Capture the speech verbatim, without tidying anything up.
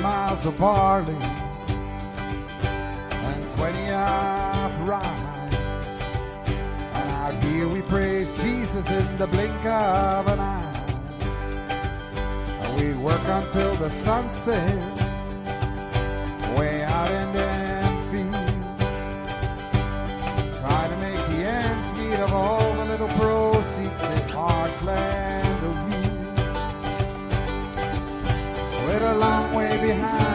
miles of barley and twenty of rye. And out here we praise Jesus in the blink of an eye. And we work until the sun sets, way out in them fields. Try to make the ends meet of all the little proceeds this harsh land of you. With a long way behind